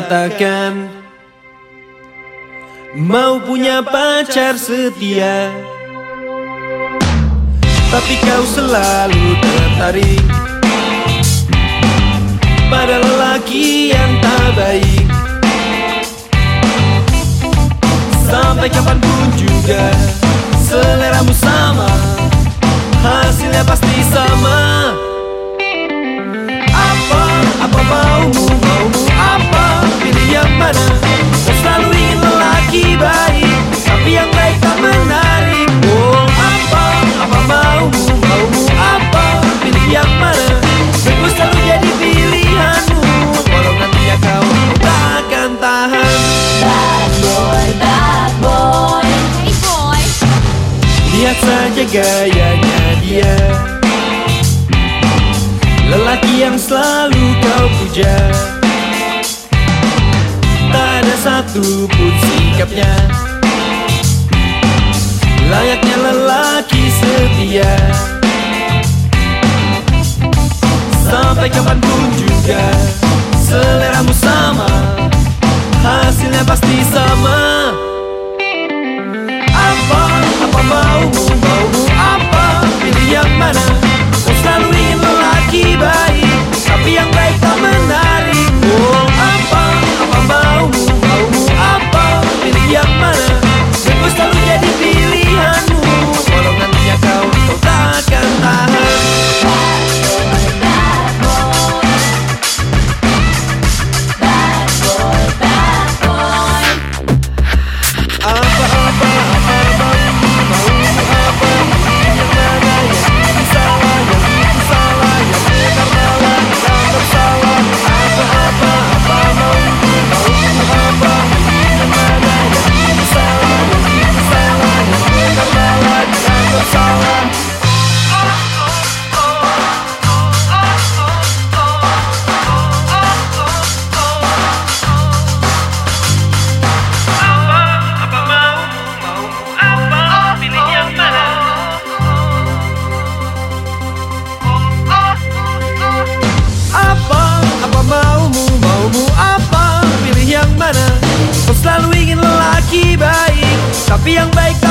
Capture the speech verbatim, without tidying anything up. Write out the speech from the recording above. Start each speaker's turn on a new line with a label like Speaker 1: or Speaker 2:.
Speaker 1: mengatakan mau punya pacar setia, tapi kau selalu tertarik pada lelaki yang tak baik. Sampai kapanpun juga seleramu sama, hasilnya pasti sama. Apa, apa maumu, maumu apa? Pilih yang mana? Kau selalu ingin lelaki baik, tapi yang baik tak menarik. Oh, apa, apa maumu, maumu apa? Pilih yang mana? Aku selalu jadi pilihanmu, walau nantinya kau takkan tahan.
Speaker 2: Bad boy, bad boy. Hey boy.
Speaker 1: Lihat saja gayanya dia, lelaki yang selalu kau puja. Tak ada satu pun sikapnya layaknya lelaki setia. Sampai kapanpun juga seleramu sama, hasilnya pasti sama. Apa, apa maumu, maumu apa? Pilih yang mana? Kau selalu ingin lelaki baik, tapi yang baik tak menarik. Oh, apa, apa maumu, maumu apa? Pilih yang mana? Aku selalu jadi pilihanmu, walau nantinya kau, kau takkan tahan.
Speaker 2: Bad boy, bad boy. Bad boy, bad boy.
Speaker 1: Apa, apa, apa maumu, maumu apa? Yang mana yang ini salah, yang itu salah, yang benar malah yang bersalah. Apa, apa, apa maumu, maumu apa? Yang mana yang ini salah, yang itu salah, yang benar malah yang bersalah. Apa, apa maumu, maumu apa? Pilih yang mana? Kau selalu ingin lelaki baik, tapi yang baik tak